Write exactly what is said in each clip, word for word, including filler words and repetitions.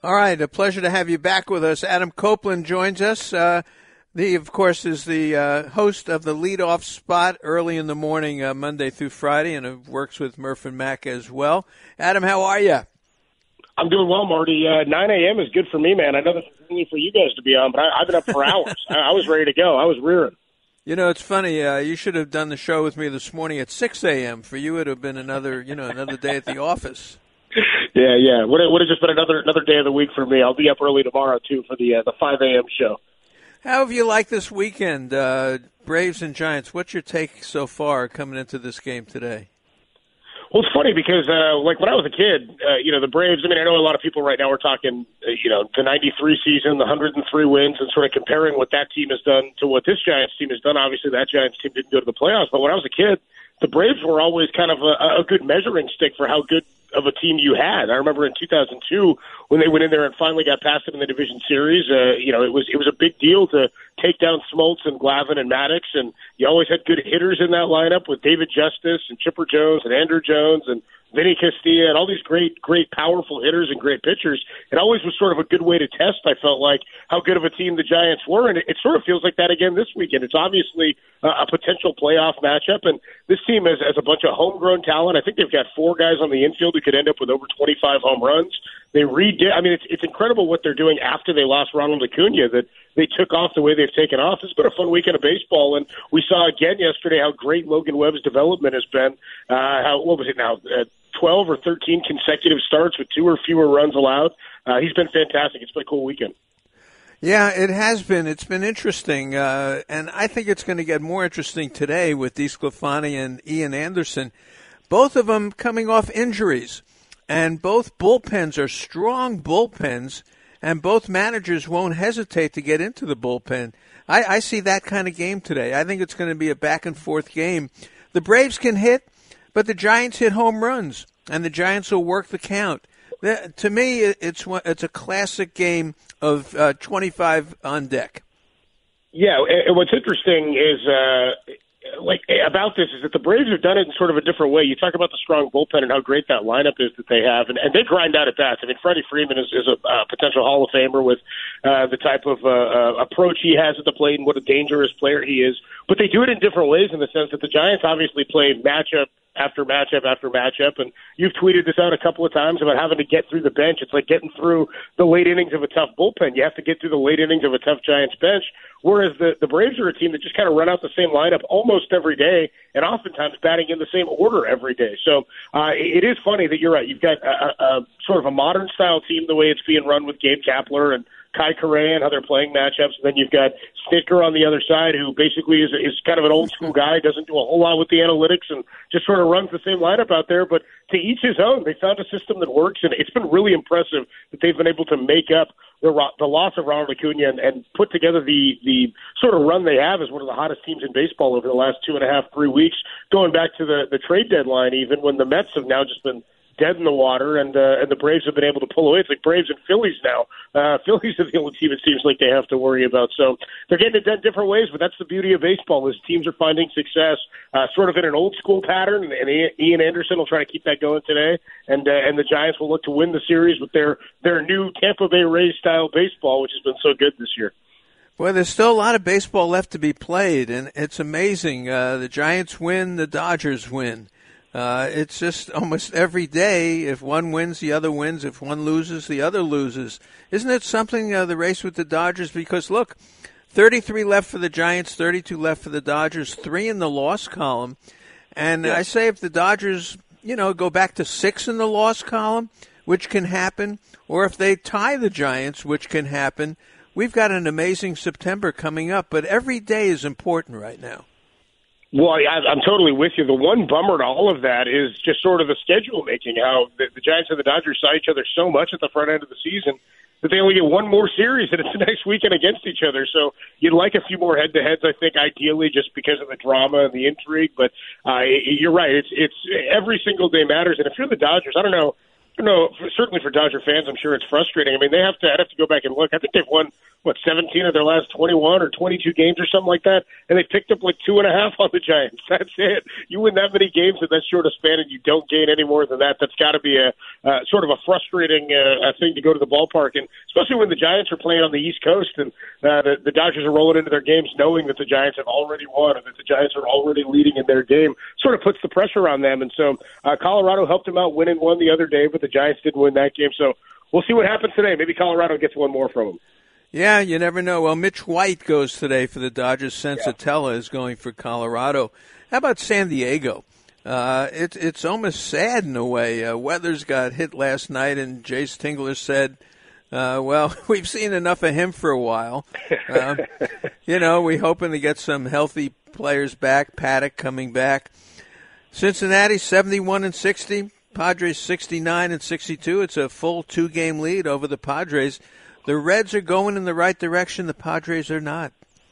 All right, a pleasure to have you back with us. Adam Copeland joins us. Uh, he, of course, is the uh, host of the leadoff spot early in the morning, uh, Monday through Friday, and uh, works with Murph and Mac as well. Adam, how are you? I'm doing well, Marty. Uh, nine a.m. is good for me, man. I know that's early for you guys to be on, but I, I've been up for hours. I, I was ready to go. I was rearing. You know, it's funny. Uh, you should have done the show with me this morning at six a.m. For you, it would have been another, you know, another day at the office. Yeah, yeah. Would have, would have just been another another day of the week for me. I'll be up early tomorrow, too, for the uh, the five a.m. show. How have you liked this weekend, uh, Braves and Giants? What's your take so far coming into this game today? Well, it's funny because, uh, like, when I was a kid, uh, you know, the Braves, I mean, I know a lot of people right now are talking, uh, you know, the ninety-three season, the one hundred three wins, and sort of comparing what that team has done to what this Giants team has done. Obviously, that Giants team didn't go to the playoffs, but when I was a kid, the Braves were always kind of a, a good measuring stick for how good of a team you had. I remember in two thousand two when they went in there and finally got past them in the division series. Uh, you know, it was it was a big deal to take down Smoltz and Glavine and Maddox, and you always had good hitters in that lineup with David Justice and Chipper Jones and Andrew Jones and Vinny Castilla and all these great, great, powerful hitters and great pitchers. It always was sort of a good way to test, I felt like, how good of a team the Giants were. And it, it sort of feels like that again this weekend. It's obviously uh, a potential playoff matchup. And this team has, has a bunch of homegrown talent. I think they've got four guys on the infield who could end up with over twenty-five home runs. They redid. I mean, it's, it's incredible what they're doing after they lost Ronald Acuna, that they took off the way they've taken off. It's been a fun weekend of baseball, and we saw again yesterday how great Logan Webb's development has been. Uh, how, what was it now? Uh, twelve or thirteen consecutive starts with two or fewer runs allowed. Uh, he's been fantastic. It's been a cool weekend. Yeah, it has been. It's been interesting, uh, and I think it's going to get more interesting today with DeSclafani and Ian Anderson, both of them coming off injuries, and both bullpens are strong bullpens, and both managers won't hesitate to get into the bullpen. I, I see that kind of game today. I think it's going to be a back-and-forth game. The Braves can hit, but the Giants hit home runs, and the Giants will work the count. The, to me, it's it's a classic game of uh, twenty-five on deck. Yeah, and what's interesting is, uh, like, about this is that the Braves have done it in sort of a different way. You talk about the strong bullpen and how great that lineup is that they have, and, and they grind out at bats. I mean, Freddie Freeman is, is a uh, potential Hall of Famer with uh, the type of uh, uh, approach he has at the plate and what a dangerous player he is. But they do it in different ways in the sense that the Giants obviously play matchup after matchup after matchup, and you've tweeted this out a couple of times about having to get through the bench. It's like getting through the late innings of a tough bullpen. You have to get through the late innings of a tough Giants bench, whereas the, the Braves are a team that just kind of run out the same lineup almost every day, and oftentimes batting in the same order every day. So uh, it is funny that you're right. You've got a, a, a sort of a modern-style team the way it's being run with Gabe Kapler and Kai Correa and how they're playing matchups. And then you've got Snitker on the other side, who basically is is kind of an old school guy, doesn't do a whole lot with the analytics, and just sort of runs the same lineup out there. But to each his own, they found a system that works, and it's been really impressive that they've been able to make up the the loss of Ronald Acuna and, and put together the the sort of run they have as one of the hottest teams in baseball over the last two and a half, three weeks, going back to the the trade deadline, even when the Mets have now just been dead in the water, and uh, and the Braves have been able to pull away. It's like Braves and Phillies now. Uh, Phillies are the only team it seems like they have to worry about. So they're getting it done different ways, but that's the beauty of baseball is teams are finding success uh, sort of in an old school pattern, and, and Ian Anderson will try to keep that going today, and uh, and the Giants will look to win the series with their, their new Tampa Bay Rays style baseball, which has been so good this year. Well, there's still a lot of baseball left to be played, and it's amazing. Uh, the Giants win, the Dodgers win. Uh, it's just almost every day. If one wins, the other wins. If one loses, the other loses. Isn't it something, uh, the race with the Dodgers? Because, look, thirty-three left for the Giants, thirty-two left for the Dodgers, three in the loss column. And yeah. I say if the Dodgers, you know, go back to six in the loss column, which can happen, or if they tie the Giants, which can happen, we've got an amazing September coming up. But every day is important right now. Well, I, I'm totally with you. The one bummer to all of that is just sort of the schedule making, how the, the Giants and the Dodgers saw each other so much at the front end of the season that they only get one more series, and it's the next weekend against each other. So you'd like a few more head-to-heads, I think, ideally, just because of the drama and the intrigue. But uh, you're right. It's it's every single day matters. And if you're the Dodgers, I don't know No, for, certainly for Dodger fans, I'm sure it's frustrating. I mean, they have to. I'd have to go back and look. I think they've won what seventeen of their last twenty-one or twenty-two games or something like that, and they picked up like two and a half on the Giants. That's it. You win that many games in that short a span, and you don't gain any more than that. That's got to be a uh, sort of a frustrating uh, thing to go to the ballpark, and especially when the Giants are playing on the East Coast and uh, the, the Dodgers are rolling into their games knowing that the Giants have already won and that the Giants are already leading in their game. Sort of puts the pressure on them, and so uh, Colorado helped them out winning one the other day, but the Giants didn't win that game. So we'll see what happens today. Maybe Colorado gets one more from them. Yeah, you never know. Well, Mitch White goes today for the Dodgers. Sensatella yeah. is going for Colorado. How about San Diego? Uh, it, it's almost sad in a way. Uh, Weathers got hit last night, and Jace Tingler said, uh, well, we've seen enough of him for a while. Uh, you know, we're hoping to get some healthy players back, Paddock coming back. Cincinnati, seventy-one and sixty. Padres, sixty-nine and sixty-two. It's a full two-game lead over the Padres. The Reds are going in the right direction. The Padres are not.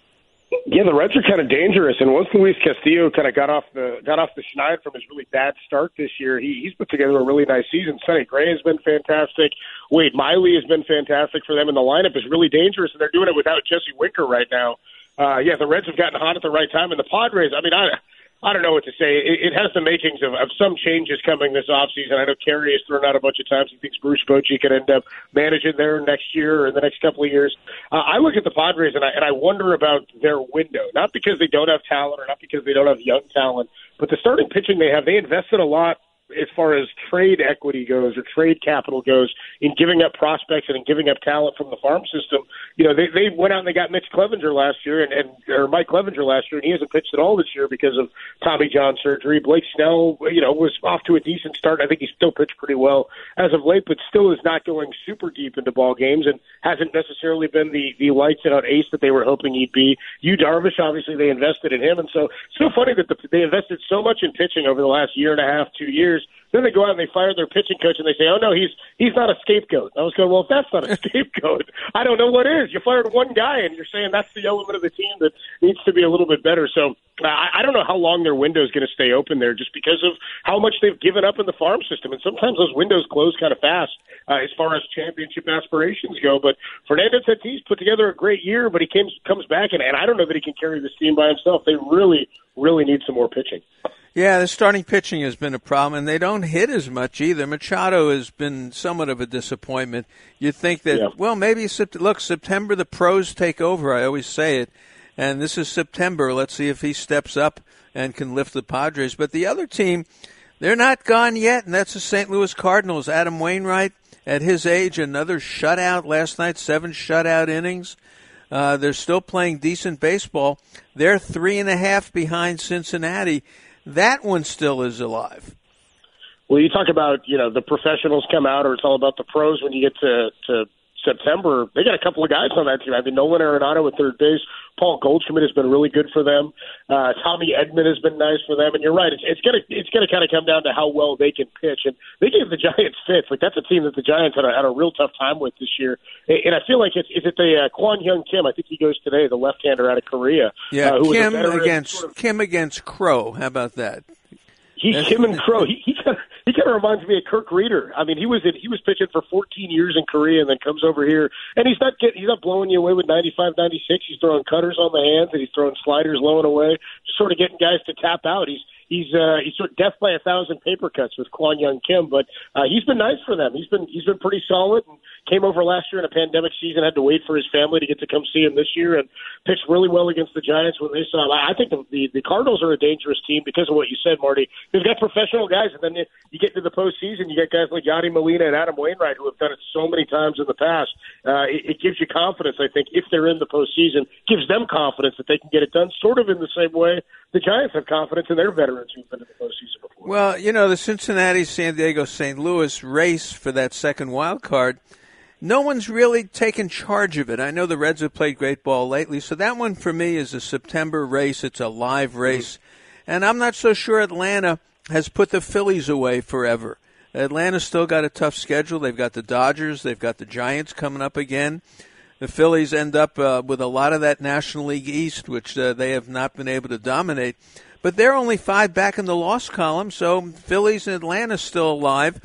Yeah, the Reds are kind of dangerous. And once Luis Castillo kind of got off the got off the schneid from his really bad start this year, he, he's put together a really nice season. Sonny Gray has been fantastic. Wade Miley has been fantastic for them, and the lineup is really dangerous. And they're doing it without Jesse Winker right now. Uh, yeah, the Reds have gotten hot at the right time, and the Padres. I mean, I. I don't know what to say. It, it has the makings of, of some changes coming this offseason. I know Kerry has thrown out a bunch of times. He thinks Bruce Bochy could end up managing there next year or in the next couple of years. Uh, I look at the Padres, and I, and I wonder about their window, not because they don't have talent or not because they don't have young talent, but the starting pitching they have, they invested a lot as far as trade equity goes or trade capital goes in giving up prospects and in giving up talent from the farm system. You know, they, they went out and they got Mitch Clevenger last year and, and or Mike Clevenger last year, and he hasn't pitched at all this year because of Tommy John surgery. Blake Snell, you know, was off to a decent start. I think he still pitched pretty well as of late, but still is not going super deep into ball games and hasn't necessarily been the, the lights out ace that they were hoping he'd be. Yu Darvish, obviously they invested in him, and so it's so funny that the, they invested so much in pitching over the last year and a half, two years. Then they go out and they fire their pitching coach and they say, oh, no, he's he's not a scapegoat. I was going, well, if that's not a scapegoat, I don't know what is. You fired one guy and you're saying that's the element of the team that needs to be a little bit better. So uh, I, I don't know how long their window is going to stay open there just because of how much they've given up in the farm system. And sometimes those windows close kind of fast uh, as far as championship aspirations go. But Fernando Tatis put together a great year, but he came, comes back, and, and I don't know that he can carry this team by himself. They really, really need some more pitching. Yeah, the starting pitching has been a problem, and they don't hit as much either. Machado has been somewhat of a disappointment. You'd think that, yeah. well, maybe, look, September the pros take over. I always say it. And this is September. Let's see if he steps up and can lift the Padres. But the other team, they're not gone yet, and that's the Saint Louis Cardinals. Adam Wainwright, at his age, another shutout last night, seven shutout innings. Uh, they're still playing decent baseball. They're three and a half behind Cincinnati. That one still is alive. Well, you talk about, you know, the professionals come out, or it's all about the pros when you get to, to September. They got a couple of guys on that team. I mean, Nolan Arenado at third base. Paul Goldschmidt has been really good for them. Uh, Tommy Edman has been nice for them. And you're right, it's, it's gonna it's gonna kind of come down to how well they can pitch. And they gave the Giants fits. Like, that's a team that the Giants had a, had a real tough time with this year. And I feel like it's is it the uh, Kwon Hyun Kim? I think he goes today, the left-hander out of Korea. Yeah, uh, who Kim was against sort of, Kim against Crow. How about that? He, Kim and Crow. He he kind of he kind of reminds me of Kirk Reeder. I mean, he was in, he was pitching for fourteen years in Korea, and then comes over here, and he's not getting he's not blowing you away with ninety-five, ninety-six. He's throwing cutters on the hands, and he's throwing sliders low and away, just sort of getting guys to tap out. He's He's uh, he's sort of death by a thousand paper cuts with Kwon Young Kim, but uh, he's been nice for them. He's been he's been pretty solid, and came over last year in a pandemic season. Had to wait for his family to get to come see him this year, and pitched really well against the Giants when they saw him. I think the, the the Cardinals are a dangerous team because of what you said, Marty. They've got professional guys, and then you get to the postseason, you get guys like Yadi Molina and Adam Wainwright who have done it so many times in the past. Uh, it, it gives you confidence, I think, if they're in the postseason, gives them confidence that they can get it done. Sort of in the same way the Giants have confidence in their veterans who've been in the postseason before. Well, you know, the Cincinnati, San Diego, Saint Louis race for that second wild card, no one's really taken charge of it. I know the Reds have played great ball lately, so that one for me is a September race. It's a live race. Mm-hmm. And I'm not so sure Atlanta has put the Phillies away forever. Atlanta's still got a tough schedule. They've got the Dodgers. They've got the Giants coming up again. The Phillies end up uh, with a lot of that National League East, which uh, they have not been able to dominate. But they're only five back in the loss column, so Phillies and Atlanta still alive.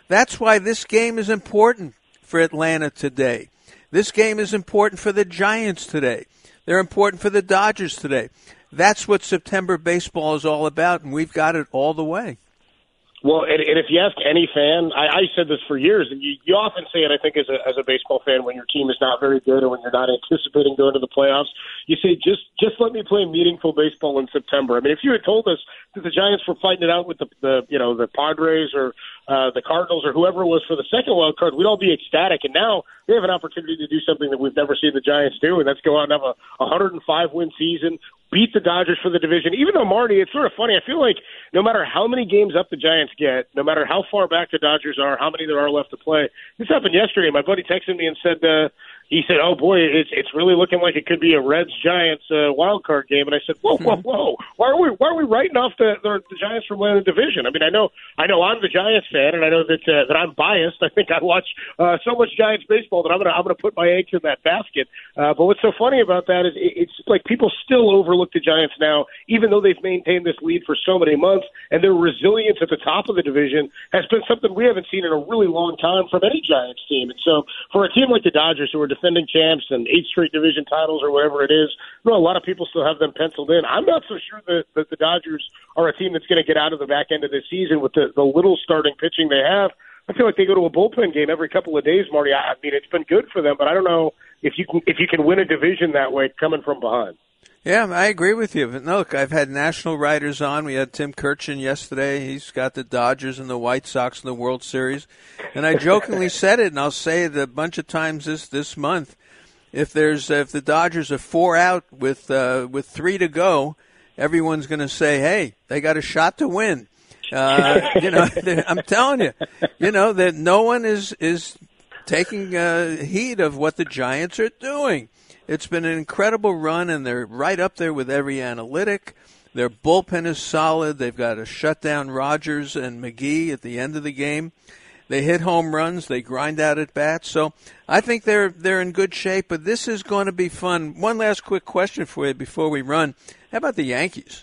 That's why this game is important for Atlanta today. This game is important for the Giants today. They're important for the Dodgers today. That's what September baseball is all about, and we've got it all the way. Well, and, and if you ask any fan, I, I said this for years, and you, you often say it, I think, as a, as a baseball fan, when your team is not very good or when you're not anticipating going to the playoffs, you say, just just let me play meaningful baseball in September. I mean, if you had told us that the Giants were fighting it out with the, the you know, the Padres or uh, the Cardinals or whoever it was for the second wild card, we'd all be ecstatic. And now we have an opportunity to do something that we've never seen the Giants do, and that's go out and have a one hundred five win season, beat the Dodgers for the division. Even though, Marty, it's sort of funny, I feel like no matter how many games up the Giants get, no matter how far back the Dodgers are, how many there are left to play, this happened yesterday. My buddy texted me and said, uh, he said, oh, boy, it's it's really looking like it could be a Reds-Giants uh, wild card game. And I said, whoa, whoa, whoa, why are we why are we writing off the, the, the Giants from winning the division? I mean, I know I know I'm the Giants fan, and I know that uh, that I'm biased. I think I watch uh, so much Giants baseball that I'm gonna I'm gonna put my eggs in that basket. Uh, but what's so funny about that is it, it's like people still overlook the Giants now, even though they've maintained this lead for so many months, and their resilience at the top of the division has been something we haven't seen in a really long time from any Giants team. And so for a team like the Dodgers, who are defending champs and eight straight division titles or whatever it is, you know, a lot of people still have them penciled in. I'm not so sure that, that the Dodgers are a team that's going to get out of the back end of this season with the, the little starting pitching they have. I feel like they go to a bullpen game every couple of days, Marty. I mean, it's been good for them, but I don't know if you can if you can win a division that way coming from behind. Yeah, I agree with you. But look, I've had national writers on. We had Tim Kirchin yesterday. He's got the Dodgers and the White Sox in the World Series. And I jokingly said it, and I'll say it a bunch of times this, this month. If there's if the Dodgers are four out with uh, with three to go, everyone's going to say, "Hey, they got a shot to win." Uh, you know, I'm telling you, you know that no one is is taking uh, heed of what the Giants are doing. It's been an incredible run, and they're right up there with every analytic. Their bullpen is solid. They've got to shut down Rogers and McGee at the end of the game. They hit home runs. They grind out at bats. So I think they're they're in good shape. But this is going to be fun. One last quick question for you before we run. How about the Yankees?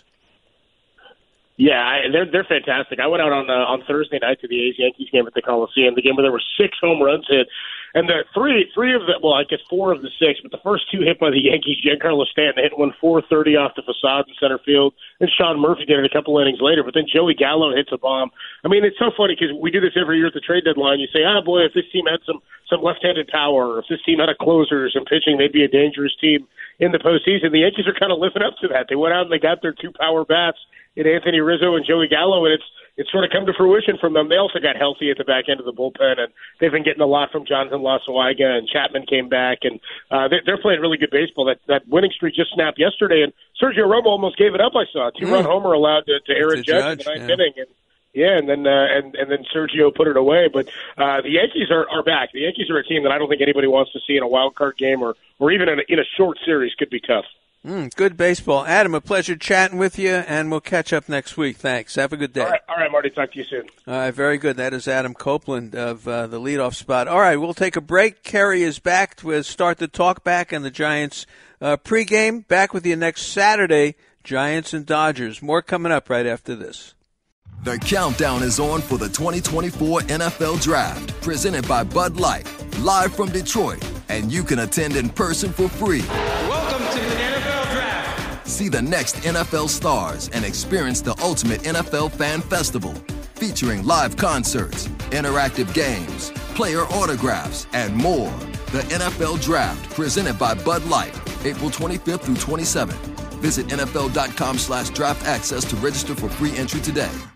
Yeah, I, they're they're fantastic. I went out on uh, on Thursday night to the A's Yankees game at the Coliseum, the game where there were six home runs hit, and the three three of the well, I guess four of the six, but the first two hit by the Yankees. Giancarlo Stanton hit one four thirty off the facade in center field, and Sean Murphy did it a couple innings later. But then Joey Gallo hits a bomb. I mean, it's so funny because we do this every year at the trade deadline. You say, ah, boy, if this team had some some left-handed power, or if this team had a closer or some pitching, they'd be a dangerous team in the postseason. The Yankees are kind of living up to that. They went out and they got their two power bats in Anthony Rizzo and Joey Gallo, and it's it's sort of come to fruition from them. They also got healthy at the back end of the bullpen, and they've been getting a lot from Jonathan Loaisiga, and Chapman came back, and uh, they, they're playing really good baseball. That that winning streak just snapped yesterday, and Sergio Romo almost gave it up. I saw a two-run mm. homer allowed to, to Aaron Judge, Judge in the ninth yeah. inning, and yeah, and then uh, and and then Sergio put it away. But uh, the Yankees are, are back. The Yankees are a team that I don't think anybody wants to see in a wild card game, or or even in a, in a short series. Could be tough. Mm, good baseball. Adam, a pleasure chatting with you, and we'll catch up next week. Thanks. Have a good day. All right, all right Marty. Talk to you soon. All right, very good. That is Adam Copeland of uh, the leadoff spot. All right, we'll take a break. Kerry is back to start the talk back and the Giants uh, pregame. Back with you next Saturday, Giants and Dodgers. More coming up right after this. The countdown is on for the twenty twenty-four N F L Draft, presented by Bud Light, live from Detroit, and you can attend in person for free. Welcome to the N F L Draft. See the next N F L stars and experience the ultimate N F L fan festival, featuring live concerts, interactive games, player autographs, and more. The N F L Draft, presented by Bud Light, April twenty-fifth through twenty-seventh. Visit N F L dot com slash draft access to register for free entry today.